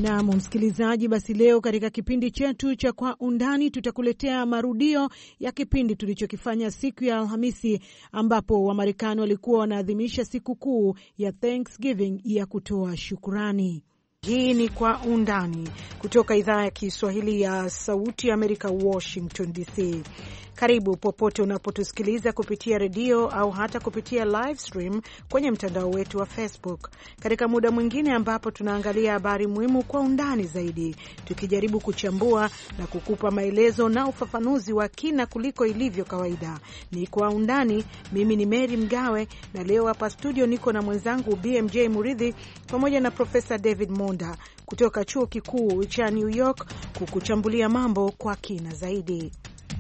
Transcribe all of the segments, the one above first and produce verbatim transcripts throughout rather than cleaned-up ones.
Naam msikilizaji, basi leo katika kipindi chetu cha Kwa Undani tutakuletea marudio ya kipindi tulichokifanya siku ya Alhamisi, ambapo Wamarekani walikuwa wanaadhimisha siku kuu ya Thanksgiving ya kutoa shukrani. Hii ni Kwa Undani kutoka idhaa ya Kiswahili ya Sauti ya Amerika, Washington D C. Karibu popote unapotusikiliza kupitia redio au hata kupitia live stream kwenye mtandao wetu wa Facebook, katika muda mwingine ambapo tunaangalia habari muhimu kwa undani zaidi, tukijaribu kuchambua na kukupa maelezo na ufafanuzi wa kina kuliko ilivyo kawaida. Ni Kwa Undani. Mimi ni Mary Mgawe na leo hapa studio niko na mwenzangu B M J Muridhi pamoja na Profesa David Monda kutoka chuo kikuu cha New York kukuchambulia mambo kwa kina zaidi.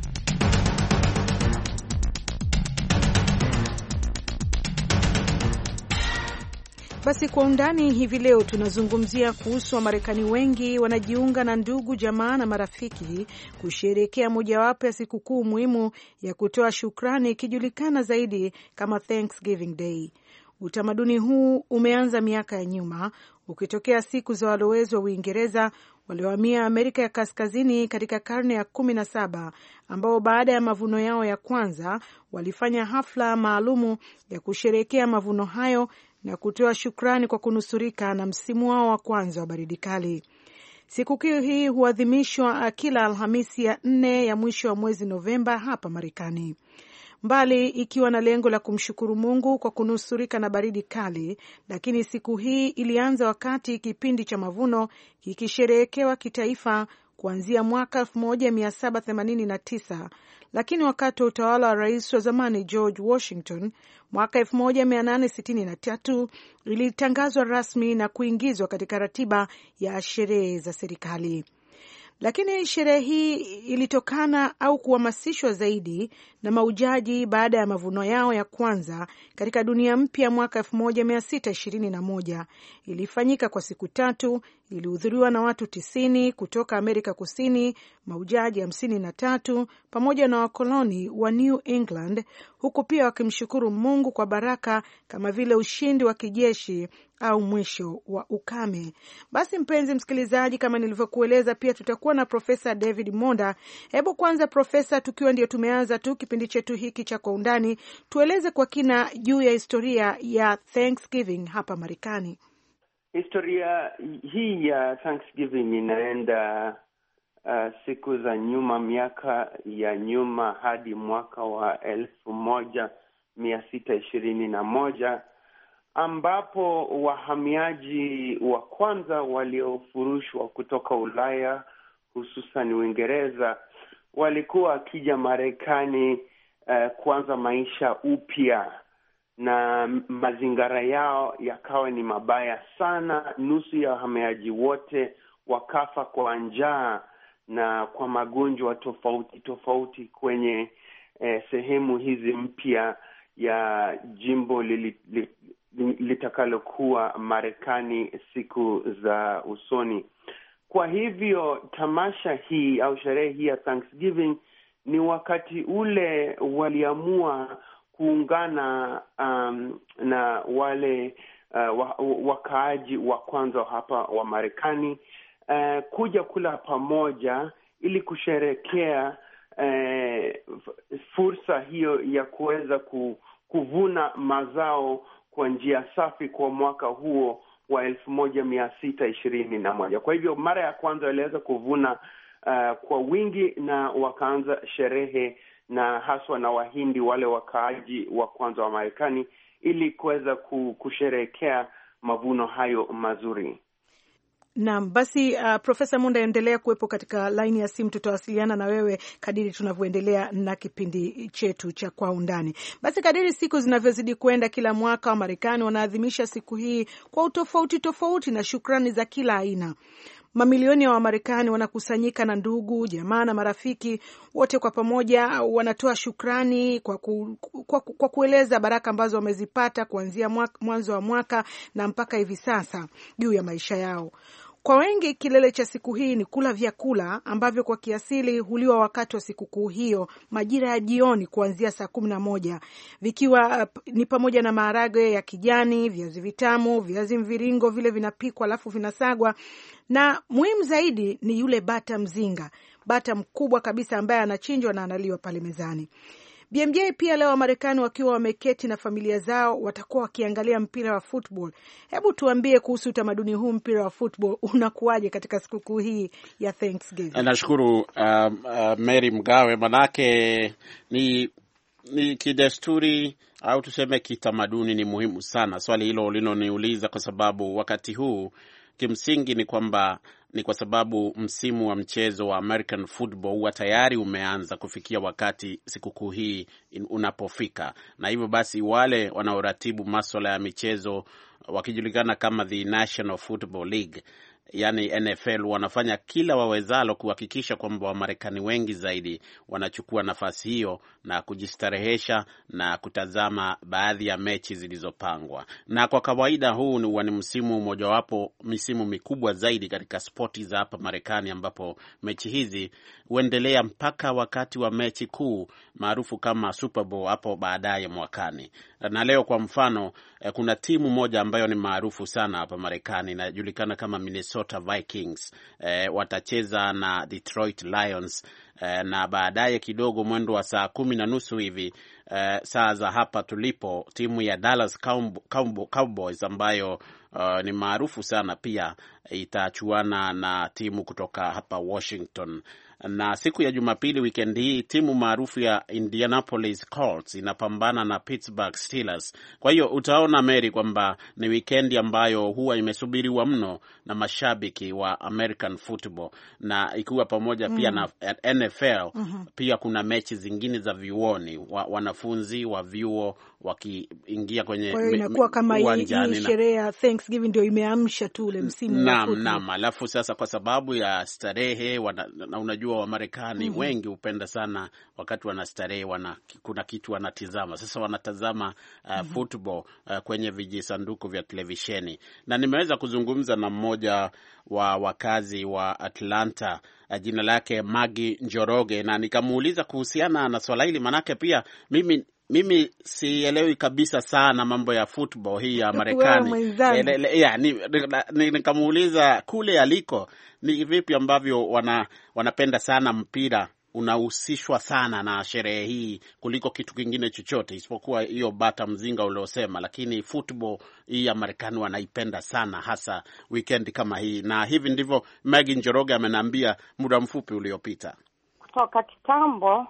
Basi Kwa Undani hivi leo tunazungumzia kuhusu Wamarekani wengi wanajiunga na ndugu, jamaa na marafiki kusherehekea mojawapo ya sikukuu muhimu ya kutoa shukrani ikijulikana zaidi kama Thanksgiving Day. Utamaduni huu umeanza miaka ya nyuma ukitokea siku za walowezi wa Uingereza waliohamia Amerika ya Kaskazini katika karne ya kumi na saba, ambao baada ya mavuno yao ya kwanza walifanya hafla maalumu ya kusherehekea mavuno hayo na kutoa shukrani kwa kunusurika na msimu wao wa kwanza wa baridi kali. Sikukuu hii huadhimishwa kila Alhamisi ya nne ya mwisho wa mwezi Novemba hapa Marekani. Mbali ikiwa na lengo la kumshukuru Mungu kwa kunusurika na baridi kali, lakini siku hii ilianza wakati kipindi cha mavuno kikisherehekewa kitaifa kuanzia mwaka elfu moja mia saba themanini na tisa, lakini wakati wa utawala wa rais wa zamani George Washington mwaka elfu moja mia nane sitini na tatu ilitangazwa rasmi na kuingizwa katika ratiba ya sherehe za serikali. Lakini sherehe hii ilitokana au kuhamasishwa zaidi na maujaji baada ya mavuno yao ya kwanza katika dunia mpya mwaka elfu moja mia sita ishirini na moja. Ilifanyika kwa siku tatu, ilihudhuriwa na watu tisini kutoka Amerika Kusini, maujaji hamsini na tatu pamoja na wakoloni wa New England, huku pia wakimshukuru Mungu kwa baraka kama vile ushindi wa kijeshi au mwisho wa ukame. Basi mpenzi msikilizaji, kama nilivyokueleza, pia tutakuwa na Profesa David Monda. Hebu kwanza Profesa, tukiwa ndio tumeanza tu kipindi chetu hiki cha Kwa Undani, tueleze kwa kina juu ya historia ya Thanksgiving hapa Marekani. Historia hii ya Thanksgiving inaenda uh, siku za nyuma, miaka ya nyuma hadi mwaka wa elfu moja mia sita ishirini na moja, ambapo wahamiaji wa kwanza waliofurushwa kutoka Ulaya hususan Uingereza walikuwa wakija Marekani uh, kuanza maisha upya, na mazingara yao yakawa ni mabaya sana. Nusu ya wahamiaji wote wakafa kwa njaa na kwa magonjwa tofauti tofauti kwenye eh, sehemu hizi mpya ya jimbo li, li, litakalokuwa Marekani siku za usoni. Kwa hivyo tamasha hii au sherehe hii ya Thanksgiving ni wakati ule waliamua kuungana um, na wale uh, wakaaji wa kwanza hapa wa Marekani uh, kuja kula pamoja ili kusherekea uh, fursa hiyo ya kuweza kuvuna mazao kwa njia safi kwa mwaka huo wa elfu moja mia sita ishirini na moja. Kwa hivyo mara ya kwanza waliweza kuvuna uh, kwa wingi na wakaanza sherehe, na haswa na Wahindi wale wakaaji wa kwanza wa Marekani, ili kuweza kusherehekea mavuno hayo mazuri. Naam, basi uh, Profesa Monda, endelea kuwepo katika line ya simu, tutawasiliana na wewe kadiri tunavyoendelea na kipindi chetu cha Kwa Undani. Basi kadiri siku zinavyozidi kwenda, kila mwaka wa Marekani wanaadhimisha siku hii kwa utofauti tofauti na shukrani za kila aina. Mamilioni ya Wamarekani wanakusanyika na ndugu, jamaa na marafiki wote kwa pamoja wanatoa shukrani kwa, ku, kwa, kwa kueleza baraka ambazo wamezipata kuanzia mwanzo wa mwaka na mpaka hivi sasa juu ya maisha yao. Kwa wengi kilele cha siku hii ni kula vyakula ambavyo kwa kiasili huliwa wakati wa sikukuu hiyo majira ya jioni kuanzia saa kumi na moja, vikiwa uh, ni pamoja na maharage ya kijani, viazi vitamu, viazi mviringo vile vinapikwa alafu vinasagwa, na muhimu zaidi ni yule bata mzinga, bata mkubwa kabisa ambaye anachinjwa na analiwa pale mezani. B M J, pia leo Wamarekani wakiwa wameketi na familia zao watakuwa wakiangalia mpira wa football. Hebu tuambie kuhusu utamaduni huu, mpira wa football unakuwaje katika sikukuu hii ya Thanksgiving? Nashukuru uh, uh, Mary Mgawe, manake ni ni kidesturi au tuseme kitamaduni, ni muhimu sana swali hilo linoniuliza, kwa sababu wakati huu kimsingi ni kwamba ni kwa sababu msimu wa mchezo wa American football huwa tayari umeanza kufikia wakati sikukuu hii unapofika, na hivyo basi wale wanaoratibu masuala ya michezo wakijulikana kama the National Football League, yani N F L, wanafanya kila wawezalo kuhakikisha kwamba Wamarekani wengi zaidi wanachukua nafasi hiyo na kujistarehesha na kutazama baadhi ya mechi zilizopangwa. Na kwa kawaida huu ni, ni msimu mojawapo misimu mikubwa zaidi katika spoti za hapa Marekani, ambapo mechi hizi huendelea mpaka wakati wa mechi kuu maarufu kama Super Bowl hapo baadaye mwakani. Na leo kwa mfano kuna timu moja ambayo ni maarufu sana hapa Marekani, inajulikana kama Minnesota Vikings. Eh, watacheza na Detroit Lions eh, na baadaye kidogo mwendo wa saa kumi na nusu hivi eh, saa za hapa tulipo, timu ya Dallas Cowboys ambayo uh, ni maarufu sana pia itachuana na timu kutoka hapa Washington. Na siku ya Jumapili weekend hii timu maarufu ya Indianapolis Colts inapambana na Pittsburgh Steelers. Kwa hiyo utaona Mary kwamba ni weekend ambayo huwa imesubiriwa mno na mashabiki wa American football, na ikiwa pamoja mm. pia na N F L mm-hmm. pia kuna mechi zingine za vyuoni, wa, wanafunzi wa vyuo wakiingia kwenye kwa hiyo inakuwa kama hii sherehe ya Thanksgiving ndio imeamsha tu ule msimu wa naam naam. Alafu sasa kwa sababu ya starehe wana, na unajua wa Marekani mm-hmm. wengi hupenda sana wakati wanastarehe wana kuna kitu wanatizama. Sasa wanatazama uh, mm-hmm. football uh, kwenye vijisanduku vya televisheni, na nimeweza kuzungumza na mmoja wa wakazi wa Atlanta, uh, jina lake Maggie Njoroge, na nikamuuliza kuhusiana na swala hili, manake pia mimi Mimi sielewi kabisa sana mambo ya football hii ya Marekani. Yeah, nikamuuliza ni, kule aliko ni vipi ambavyo wana, wanapenda sana mpira unahusishwa sana na sherehe hii kuliko kitu kingine chochote isipokuwa hiyo bata mzinga uliosema, lakini football hii ya Marekani wanaipenda sana, hasa weekend kama hii. Na hivi ndivyo Maggie Njoroge amenambia muda mfupi uliopita. Kutoka kitambo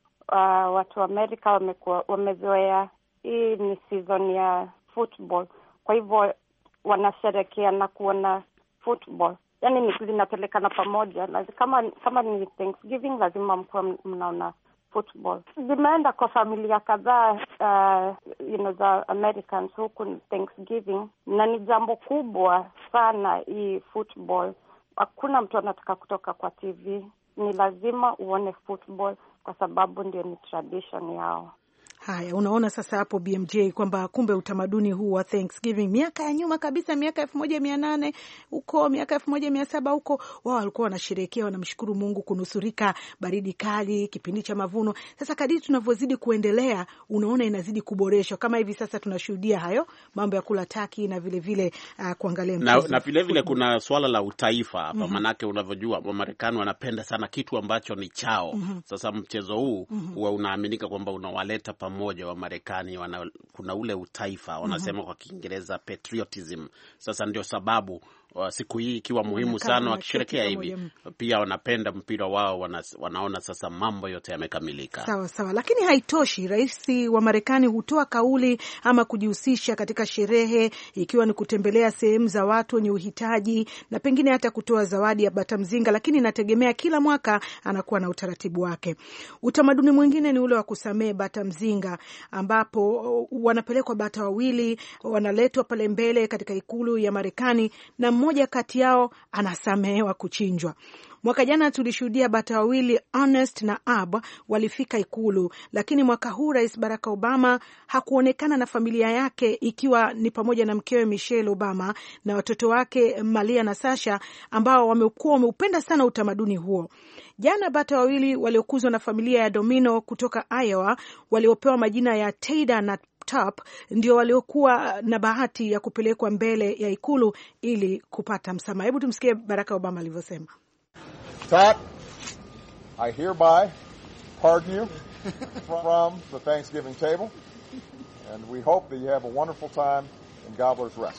Uh, watu wa Amerika wamekuwa wamezoea hii ni season ya football, kwa hivyo wanasherehekea na kuona football, yani ni zinapelekana pamoja. Kama kama ni Thanksgiving lazima mkuwa mnaona football. Zimeenda kwa familia kadhaa uh, you know, za Americans huku Thanksgiving, na ni jambo kubwa sana hii football. Hakuna mtu anataka kutoka kwa T V, ni lazima uone football kwa sababu ndio ni tradition yao. Haya, unaona sasa hapo B M J kwamba kumbe utamaduni huu wa Thanksgiving miaka ya nyuma kabisa, miaka elfu moja mia nane huko, miaka elfu moja mia saba huko, wao walikuwa wanasherehekea, wanamshukuru Mungu kunusurika baridi kali, kipindi cha mavuno. Sasa kadiri tunavyozidi kuendelea, unaona inazidi kuboreshwa. Kama hivi sasa tunashuhudia hayo mambo ya kula taki na vile vile uh, kuangalia mchezo. Na, na vile vile kuna swala la utaifa hapa, mm-hmm. manake unavyojua Wamarekani wanapenda sana kitu ambacho ni chao. Mm-hmm. Sasa mchezo huu mm-hmm. huwa unaaminika kwamba unawaleta moja wa Marekani, wana, kuna ule utaifa wanasema mm-hmm. kwa Kiingereza patriotism. Sasa ndio sababu uh, siku hii ikiwa muhimu sana wakisherekea hivi, pia wanapenda mpira wao, wana, wanaona sasa mambo yote yamekamilika. Sawa sawa, lakini haitoshi. Rais wa Marekani hutoa kauli ama kujihusisha katika sherehe, ikiwa ni kutembelea sehemu za watu wenye uhitaji na pengine hata kutoa zawadi ya bata mzinga, lakini inategemea kila mwaka anakuwa na utaratibu wake. Utamaduni mwingine ni ule wa kusamee bata mzinga, ambapo wanapelekwa bata wawili, wanaletwa pale mbele katika ikulu ya Marekani, na mmoja kati yao anasamehewa kuchinjwa. Mwaka jana tulishuhudia bata wawili Ernest na Ab walifika Ikulu, lakini mwaka huu Rais Barack Obama hakuonekana na familia yake, ikiwa ni pamoja na mkewe Michelle Obama na watoto wake Malia na Sasha, ambao wamekuwa wameupenda sana utamaduni huo. Jana bata wawili waliokuzwa na familia ya Domino kutoka Iowa, waliopewa majina ya Taylor na Top, ndio waliokuwa na bahati ya kupelekwa mbele ya Ikulu ili kupata msamaha. Hebu tumsikie Barack Obama alivyosema. Tap, I hereby pardon you from the Thanksgiving table, and we hope that you have a wonderful time in Gobbler's Rest.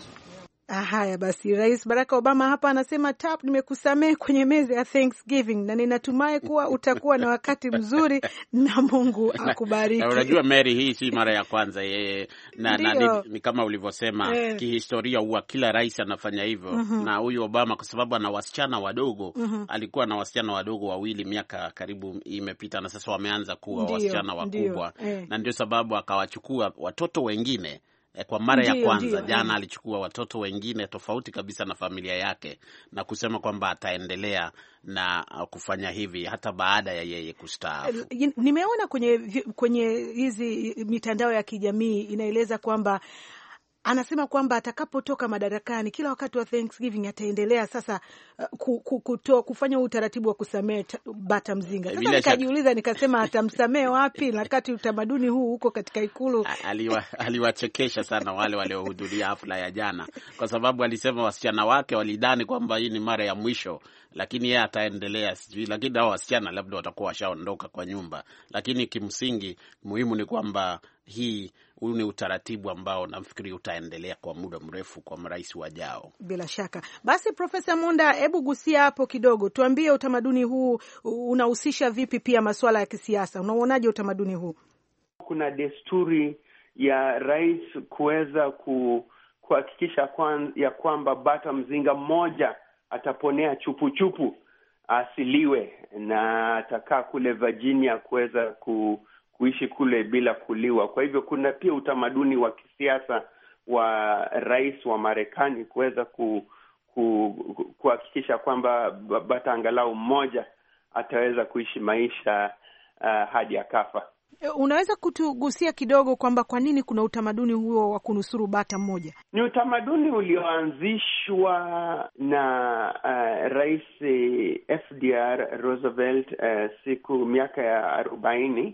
Haya basi, Rais Barack Obama hapa anasema, Tap, nimekusamehe kwenye meza ya Thanksgiving na ninatumai kuwa utakuwa na wakati mzuri na Mungu akubariki. Na unajua Mary, hii si mara ya kwanza yeye na, na ni, ni kama ulivyosema eh, kihistoria huwa kila rais anafanya hivyo. Uh-huh. Na huyu Obama kwa sababu ana wasichana wadogo, uh-huh, alikuwa na wasichana wadogo wawili, miaka karibu imepita na sasa wameanza kuwa ndiyo, wasichana wakubwa eh, na ndio sababu akawachukua watoto wengine kwa mara ya kwanza. Ndiyo, jana alichukua watoto wengine tofauti kabisa na familia yake na kusema kwamba ataendelea na kufanya hivi hata baada ya yeye kustaafu. Nimeona kwenye kwenye hizi mitandao ya kijamii inaeleza kwamba anasema kwamba atakapotoka madarakani kila wakati wa Thanksgiving ataendelea sasa ku, ku, kuto, kufanya utaratibu wa kusamehe bata mzinga. Sasa nikajiuliza nikasema atamsamehe wapi wakati utamaduni huu huko katika Ikulu? Aliwa, aliwachekesha sana wale waliohudhuria hafla ya jana, kwa sababu alisema wasichana wake walidhani kwamba hii ni mara ya mwisho, lakini yeye ataendelea sijui, lakini hao wasichana labda watakuwa washaondoka kwa nyumba. Lakini kimsingi muhimu ni kwamba hii huu ni utaratibu ambao nafikiri utaendelea kwa muda mrefu kwa marais wajao. Bila shaka. Basi Profesa Munda, hebu gusia hapo kidogo, tuambie utamaduni huu unahusisha vipi pia masuala ya kisiasa? Unaonaje utamaduni huu? Kuna desturi ya rais kuweza ku, kuhakikisha kwa, ya kwamba bata mzinga mmoja ataponea chupu chupu asiliwe, na atakaa kule Virginia kuweza ku kuishi kule bila kuliwa. Kwa hivyo kuna pia utamaduni wa kisiasa wa rais wa Marekani kuweza ku, ku, kuhakikisha kwamba bata angalau mmoja ataweza kuishi maisha uh, hadi akafa. Unaweza kutugusia kidogo kwamba kwa nini kuna utamaduni huo wa kunusuru bata mmoja? Ni utamaduni ulioanzishwa na uh, Rais F D R Roosevelt uh, siku miaka ya arobaini.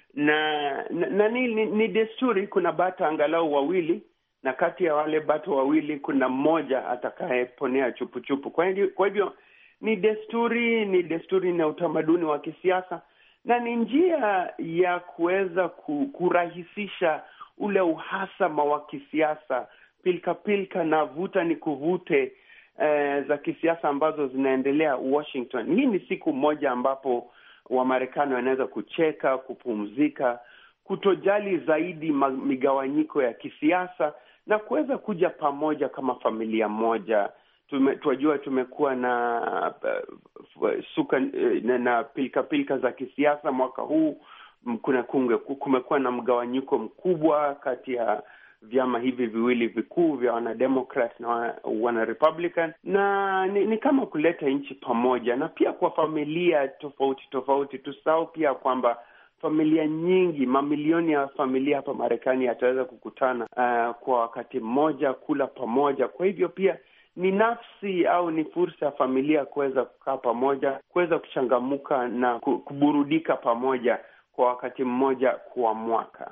Na, na, na ni, ni, ni desturi. Kuna bata angalau wawili, na kati ya wale bata wawili kuna mmoja atakayeponea chupu chupu. Kwa hivyo, kwa hivyo ni desturi, ni desturi na utamaduni wa kisiasa, na ni njia ya kuweza kurahisisha ule uhasama wa kisiasa, pilka pilka na vuta ni kuvute eh, za kisiasa ambazo zinaendelea Washington. Hii ni siku moja ambapo Wamarekani wanaweza kucheka, kupumzika, kutojali zaidi migawanyiko ya kisiasa na kuweza kuja pamoja kama familia moja. Tume, tuwajua tumekuwa na uh, suka na, na pilka pilka za kisiasa mwaka huu. Kuna kunge, kumekuwa na mgawanyiko mkubwa kati ya vyama hivi viwili vikuu vya wana Democrat na wana Republican, na ni, ni kama kuleta nchi pamoja. Na pia kwa familia tofauti tofauti, tusahau pia kwamba familia nyingi, mamilioni ya familia hapa Marekani yataweza kukutana uh, kwa wakati mmoja, kula pamoja. Kwa hivyo pia ni nafsi au ni fursa ya familia kuweza kukaa pamoja, kuweza kuchangamuka na kuburudika pamoja kwa wakati mmoja kwa mwaka.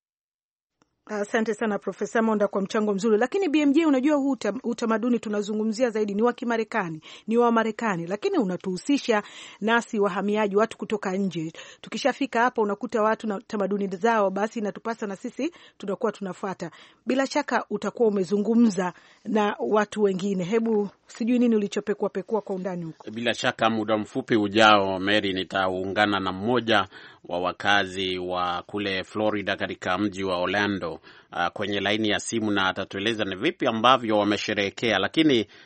Asante sana Profesa Monda kwa mchango mzuri. Lakini B M J, unajua huu utamaduni tunazungumzia zaidi ni wa Kimarekani, ni wa Marekani, lakini unatuhusisha nasi wahamiaji, watu kutoka nje. Tukishafika hapa unakuta watu na tamaduni zao, basi inatupasa na sisi tunakuwa tunafuata. Bila shaka utakuwa umezungumza na watu wengine. Hebu sijui nini ulichopekua pekua kwa undani huko. Bila shaka muda mfupi ujao, Mary, nitaungana na mmoja wa wakazi wa kule Florida katika mji wa Orlando uh, kwenye laini ya simu, na atatueleza ni vipi ambavyo wamesherehekea. Lakini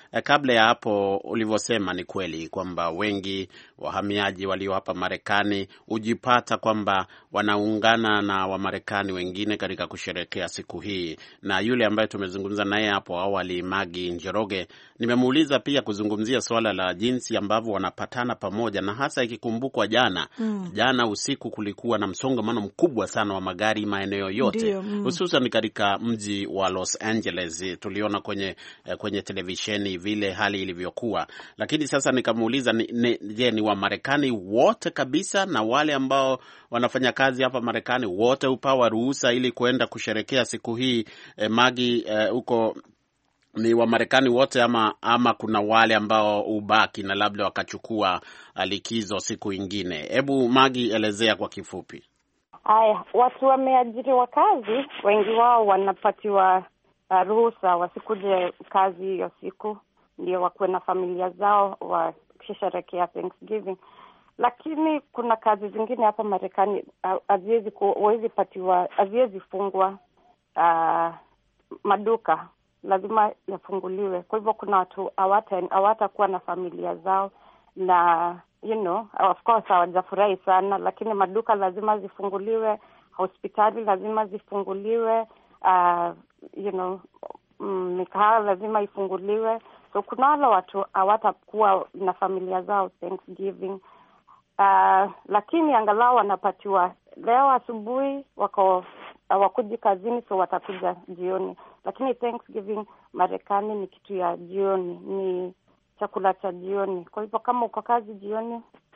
eh, kabla ya hapo ulivyosema ni kweli kwamba wengi wahamiaji walio hapa Marekani hujipata kwamba wanaungana na Wamarekani wengine katika kusherehekea siku hii. Na yule ambaye tumezungumza naye hapo awali, Magi Njoroge, nimemuuliza pia kuzungumzia swala la jinsi ambavyo wanapatana pamoja, na hasa ikikumbukwa jana mm. jana usiku kulikuwa na msongamano mkubwa sana wa magari maeneo yote, hususan mm. katika mji wa Los Angeles. Tuliona kwenye kwenye televisheni vile hali ilivyokuwa, lakini sasa nikamuuliza je, ni, ni wa Marekani wote kabisa na wale ambao wanafanya kazi hapa Marekani wote upawa ruhusa ili kuenda kusherekea siku hii? eh, Magi huko eh, ni wa Marekani wote ama ama kuna wale ambao ubaki na labda wakachukua likizo siku ingine? Hebu Magi, elezea kwa kifupi. Haya, watu wameajiriwa kazi, wengi wao wanapatiwa uh, ruhusa wasikuje kazi hiyo siku, ndio wakuwe na familia zao wakisherehekea Thanksgiving. Lakini kuna kazi zingine hapa Marekani haziwezi huwezi patiwa, haziwezi fungwa. Uh, maduka lazima yafunguliwe. Kwa hivyo kuna watu hawata hawatakuwa na familia zao, na you know, of course hawajafurahi sana, lakini maduka lazima zifunguliwe, hospitali lazima zifunguliwe, uh, you know, mikahawa lazima ifunguliwe. So kuna wale watu hawatakuwa na familia zao Thanksgiving. Uh, lakini angalau wanapatiwa leo asubuhi, wako hawakuji kazini, so watakuja jioni. Lakini Thanksgiving Marekani ni kitu ya jioni, ni chakula cha jioni. Kwa hivyo kama uko kazi jioni,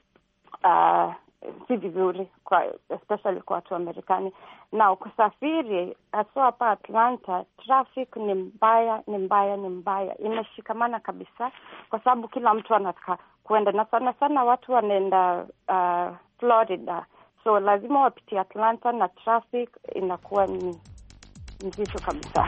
uh, si vizuri, kwa especially kwa watu wa Marekani. Na ukisafiri hasa hapa Atlanta, traffic ni mbaya, ni mbaya, ni mbaya. Imeshikamana kabisa kwa sababu kila mtu anataka kuenda, na sana sana watu wanaenda uh, Florida. So lazima wapitie Atlanta na traffic inakuwa ni nzito kabisa.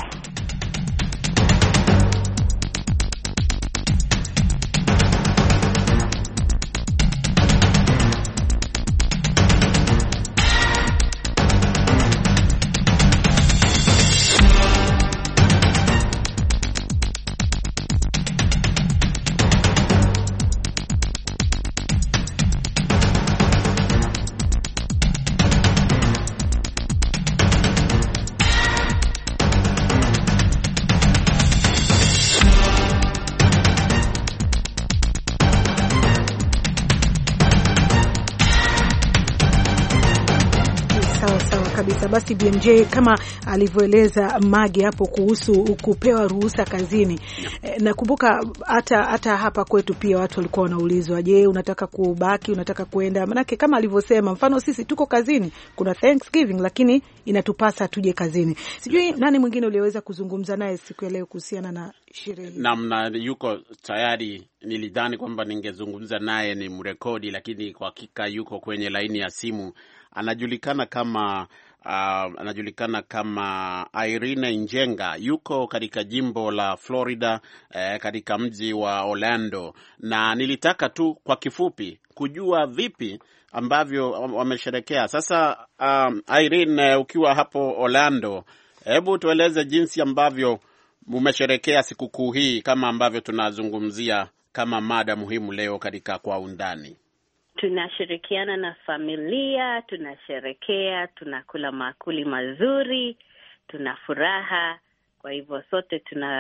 Kabisa. Basi B M J, kama alivyoeleza Magi hapo kuhusu kupewa ruhusa kazini, e, nakumbuka hata hata hapa kwetu pia watu walikuwa wanaulizwa, je, unataka kubaki, unataka kuenda? Manake kama alivyosema, mfano sisi tuko kazini, kuna Thanksgiving, lakini inatupasa tuje kazini. Sijui nani mwingine uliweza kuzungumza naye siku ya leo kuhusiana na sherehe. Namna yuko tayari, nilidhani kwamba ningezungumza naye ni mrekodi, lakini kwa hakika yuko kwenye laini ya simu. Anajulikana kama uh, anajulikana kama Irene Njenga, yuko katika jimbo la Florida, eh, katika mji wa Orlando, na nilitaka tu kwa kifupi kujua vipi ambavyo wamesherekea. Sasa um, Irene, ukiwa hapo Orlando, hebu tueleze jinsi ambavyo mmesherekea sikukuu hii, kama ambavyo tunazungumzia kama mada muhimu leo katika Kwa Undani. Tunashirikiana na familia, tunasherekea, tunakula makuli mazuri, tuna furaha. Kwa hivyo sote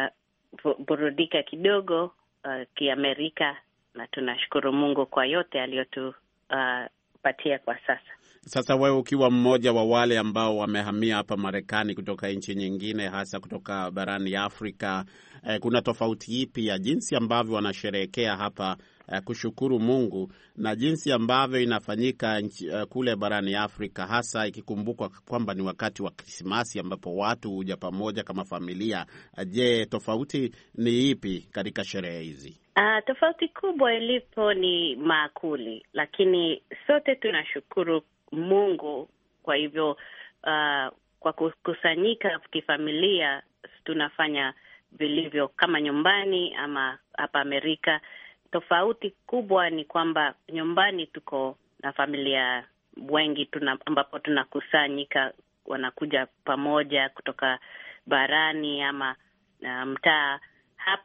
tunaburudika kidogo uh, kiamerika, na tunashukuru Mungu kwa yote aliyotupatia uh, kwa sasa. Sasa wewe ukiwa mmoja wa wale ambao wamehamia hapa Marekani kutoka nchi nyingine, hasa kutoka barani Afrika, eh, kuna tofauti ipi ya jinsi ambavyo wanasherehekea hapa eh, kushukuru Mungu na jinsi ambavyo inafanyika nchi, eh, kule barani Afrika, hasa ikikumbukwa kwamba ni wakati wa Krismasi ambapo watu huja pamoja kama familia? Je, tofauti ni ipi katika sherehe hizi? Uh, tofauti kubwa ilipo ni maakuli, lakini sote tunashukuru Mungu. Kwa hivyo uh, kwa kukusanyika kifamilia tunafanya vilivyo kama nyumbani ama hapa Amerika. Tofauti kubwa ni kwamba nyumbani tuko na familia wengi, tuna, ambapo tunakusanyika, wanakuja pamoja kutoka barani ama uh, mtaa. Hapa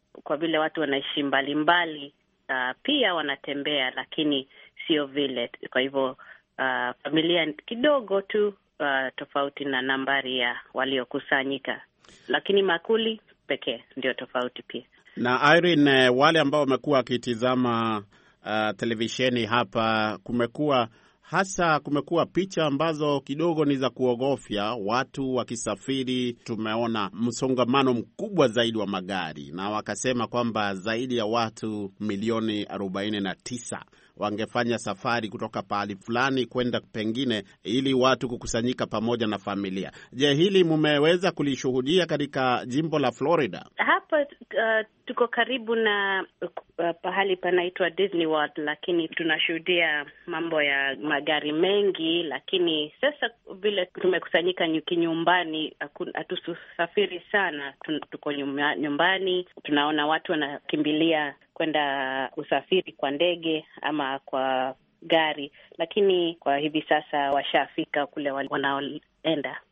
kwa vile watu wanaishi mbali mbali, uh, pia wanatembea, lakini sio vile. Kwa hivyo uh, familia kidogo tu uh, tofauti na nambari ya waliokusanyika, lakini makuli pekee ndio tofauti pia. Na Irene, wale ambao wamekuwa wakitizama uh, televisheni hapa, kumekuwa hasa kumekuwa picha ambazo kidogo ni za kuogofya, watu wakisafiri. Tumeona msongamano mkubwa zaidi wa magari, na wakasema kwamba zaidi ya watu milioni arobaini na tisa wangefanya safari kutoka pahali fulani kwenda pengine, ili watu kukusanyika pamoja na familia. Je, hili mmeweza kulishuhudia katika jimbo la Florida? Hapa uh, tuko karibu na uh, pahali panaitwa Disney World, lakini tunashuhudia mambo ya magari mengi. Lakini sasa vile tumekusanyika nyumbani, hatusafiri sana, tuko nyumbani, tunaona watu wanakimbilia kwenda usafiri kwa ndege ama kwa gari, lakini kwa hivi sasa washafika kule wanaoenda.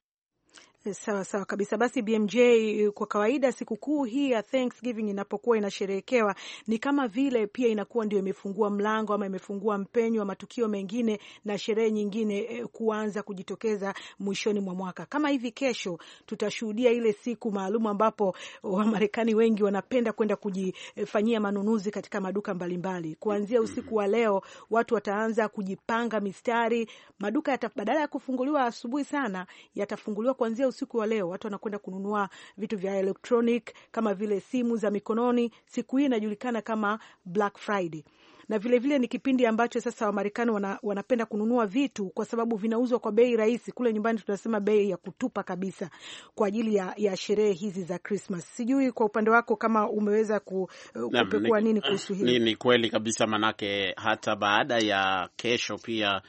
Sawa sawa kabisa. Basi B M J, kwa kawaida sikukuu hii ya Thanksgiving inapokuwa inasherehekewa ni kama vile pia inakuwa ndio imefungua mlango ama imefungua mpenyo wa matukio mengine na sherehe nyingine eh, kuanza kujitokeza mwishoni mwa mwaka. Kama hivi kesho tutashuhudia ile siku maalum ambapo Wamarekani wengi wanapenda kwenda kujifanyia manunuzi katika maduka mbalimbali. Kuanzia usiku wa leo watu wataanza kujipanga mistari, maduka yata, badala ya kufunguliwa asubuhi sana, yatafunguliwa kuanzia usiku wa leo. Watu wanakwenda kununua vitu vya electronic kama vile simu za mikononi. Siku hii inajulikana kama Black Friday. Na vile vile ni kipindi ambacho sasa Wamarekani wana, wanapenda kununua vitu kwa sababu vinauzwa kwa bei rahisi. Kule nyumbani tunasema bei ya kutupa kabisa kwa ajili ya, ya sherehe hizi za Christmas. Sijui kwa upande wako kama umeweza ku, kupekua nini kuhusu hili. Ni, ni kweli kabisa, manake hata baada ya kesho pia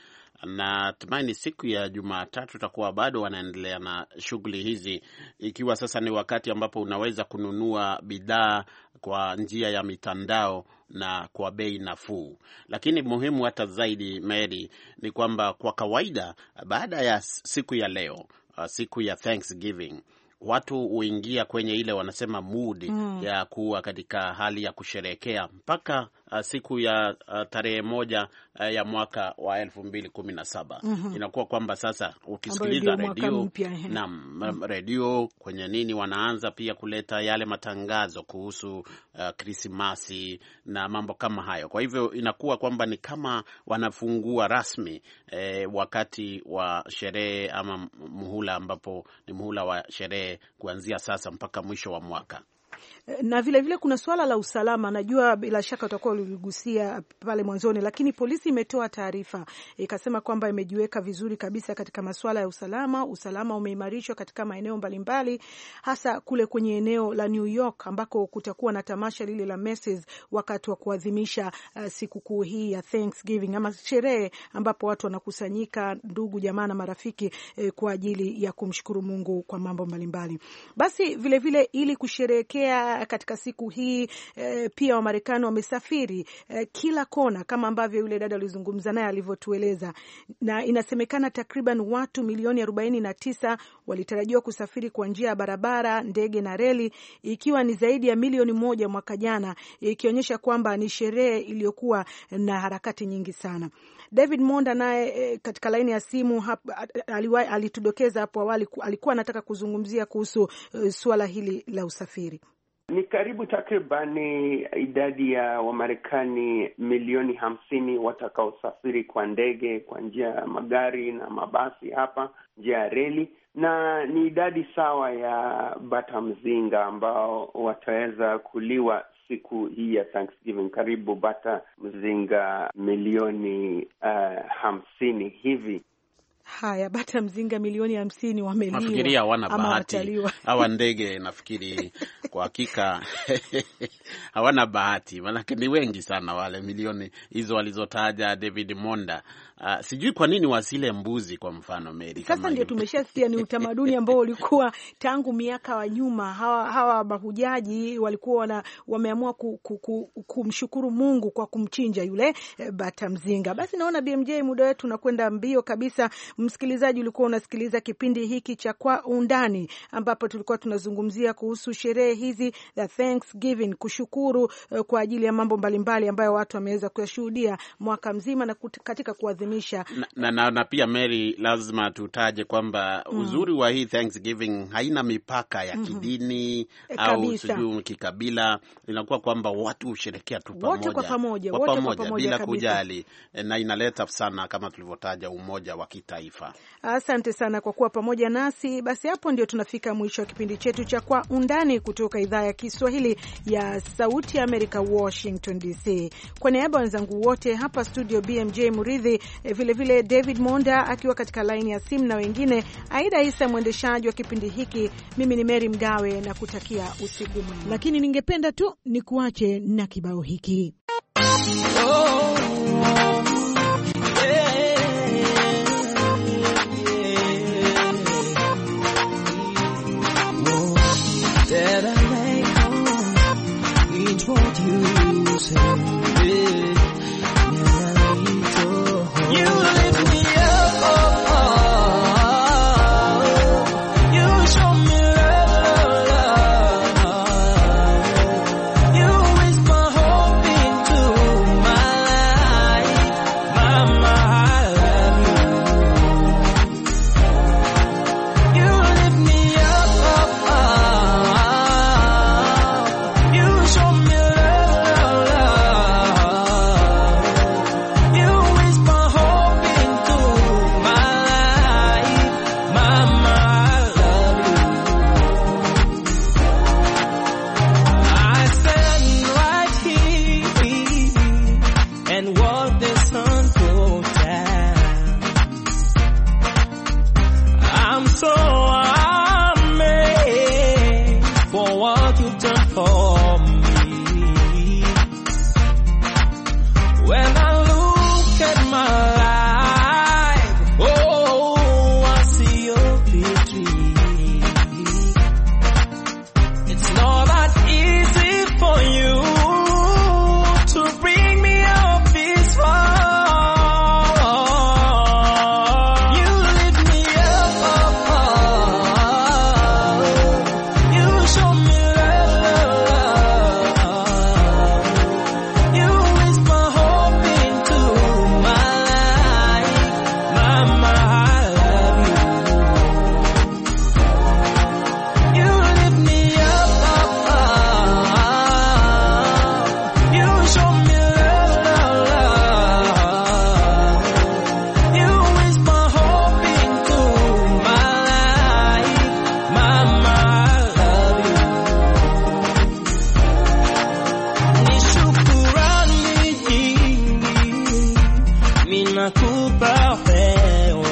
na tumaini siku ya Jumatatu tutakuwa bado wanaendelea na shughuli hizi, ikiwa sasa ni wakati ambapo unaweza kununua bidhaa kwa njia ya mitandao na kwa bei nafuu. Lakini muhimu hata zaidi, Mary, ni kwamba kwa kawaida baada ya siku ya leo, siku ya Thanksgiving, watu huingia kwenye ile wanasema mood mm. ya kuwa katika hali ya kusherehekea mpaka uh, siku ya uh, tarehe moja uh, ya mwaka wa elfu mbili kumi na saba. Mm-hmm. Inakuwa kwamba sasa ukisikiliza redio na mm. redio kwenye nini, wanaanza pia kuleta yale matangazo kuhusu uh, Krismasi na mambo kama hayo. Kwa hivyo inakuwa kwamba ni kama wanafungua rasmi eh, wakati wa sherehe ama muhula ambapo ni muhula wa sherehe kuanzia sasa mpaka mwisho wa mwaka. Na vile vile kuna swala la usalama. Najua bila shaka utakuwa uligusia pale mwanzoni, lakini polisi imetoa taarifa ikasema kwamba imejiweka vizuri kabisa katika masuala ya usalama. Usalama umeimarishwa katika maeneo mbalimbali, hasa kule kwenye eneo la New York ambako kutakuwa na tamasha lile la Macy's wakati wa kuadhimisha uh, sikukuu hii ya Thanksgiving ama sherehe ambapo watu wanakusanyika, ndugu jamaa na marafiki eh, kwa ajili ya kumshukuru Mungu kwa mambo mbalimbali. Basi vile vile ili kusherehekea katika siku hii e, pia Wamarekani wamesafiri e, kila kona kama ambavyo yule dada alizungumza naye alivyotueleza, na inasemekana takriban watu milioni arobaini na tisa walitarajiwa kusafiri kwa njia ya barabara, ndege na reli, ikiwa ni zaidi ya milioni moja mwaka jana, ikionyesha kwamba ni sherehe iliyokuwa na harakati nyingi sana. David Monda naye e, katika laini ya simu alitudokeza hapo awali alikuwa anataka kuzungumzia kuhusu e, suala hili la usafiri. Ni karibu takribani idadi ya Wamarekani milioni hamsini watakaosafiri kwa ndege, kwa njia ya magari na mabasi hapa, njia ya reli, na ni idadi sawa ya bata mzinga ambao wataweza kuliwa siku hii ya Thanksgiving. Karibu bata mzinga milioni uh, hamsini hivi. Haya, bata mzinga milioni hamsini wameliwa. Nafikiri hawana bahati hawa ndege, nafikiri kwa hakika hawana bahati, maana ni wengi sana wale milioni hizo walizotaja David Monda. Uh, sijui kwa nini wasile mbuzi kwa mfano, Mary. Sasa ndio tumeshasikia ni utamaduni ambao ulikuwa tangu miaka wa nyuma. Hawa hawa mahujaji walikuwa wana, wameamua ku, ku, ku, kumshukuru Mungu kwa kumchinja yule eh, bata mzinga. Basi naona B M J muda wetu unakwenda mbio kabisa. Msikilizaji, ulikuwa unasikiliza kipindi hiki cha Kwa Undani, ambapo tulikuwa tunazungumzia kuhusu sherehe hizi za Thanksgiving, kushukuru uh, kwa ajili ya mambo mbalimbali ambayo watu wameweza kuyashuhudia mwaka mzima na katika kuadhimisha na, na, na, na pia Mary, lazima tutaje kwamba mm. uzuri wa hii Thanksgiving haina mipaka ya kidini mm-hmm. au sijui kikabila. Inakuwa kwamba watu husherekea tu pamoja, wote kwa pamoja, kwa wote pamoja, kwa pamoja bila kabisa kujali, na inaleta sana kama tulivyotaja umoja wa kitaifa. Asante sana kwa kuwa pamoja nasi. Basi hapo ndio tunafika mwisho wa kipindi chetu cha Kwa Undani kutoka idhaa ya Kiswahili ya Sauti ya Amerika, Washington D C. Kwa niaba ya wenzangu wote hapa studio, B M J Muridhi, vile vile David Monda akiwa katika laini ya simu na wengine, Aida Isa mwendeshaji wa kipindi hiki, mimi ni Mary Mgawe na kutakia usiku mwema. Lakini ningependa tu ni kuache na kibao hiki. Oh, yeah, yeah. Oh, that I make home, each what you say, yeah. You lift me up, oh, oh. You show me love, love. You whisper hope into my life, Mama, I love you. You lift me up, oh, oh. You show me love, love. You whisper hope into my life, Mama, I love you. I stand right here and watch the sun go down. I'm so amazed for what you've done for me. When I look at my life, oh, I see your victory. It's not that easy for you to bring me up this far. You lift me up, up, up. You show me love, love. You whisper hope into my life, Mama, I love you. You lift me up, up, up. You show me love, love. You whisper hope into my life, Mama, I love you. Ni shukurani nyingi ninakupa wewe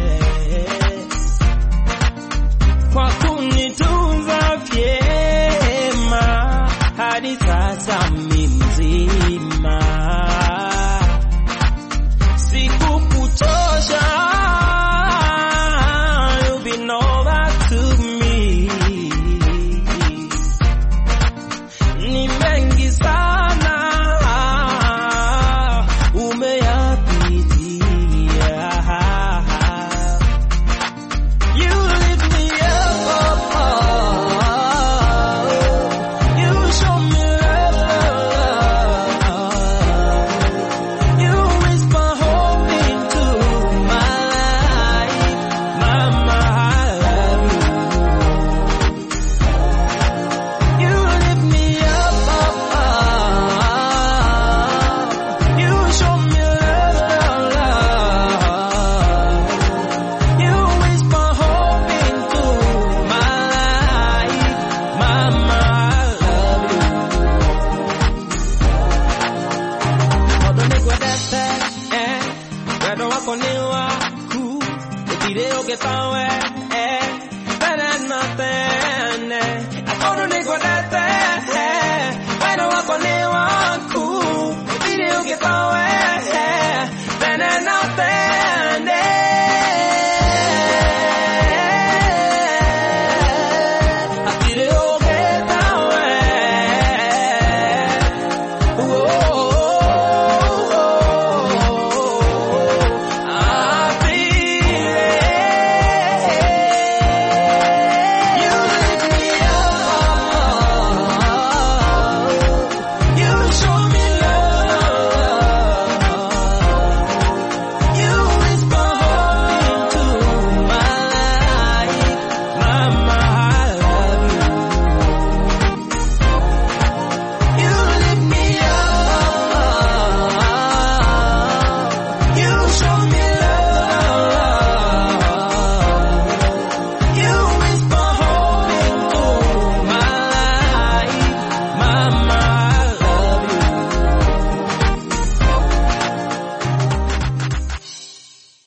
kwa kunitunza vyema hadi sasa mimi mzima. Sikukuchosha, you've been all that to me. Ni mengi sana umeyapitia. You lift me up, up, up. You show me love, love. You whisper hope into my life, Mama, I love you. You lift me up, up, up. You show me love, love. You whisper hope into my life, Mama, I love you. Odonegwedete, eh, wedo wako ni waku, utire ogetawe.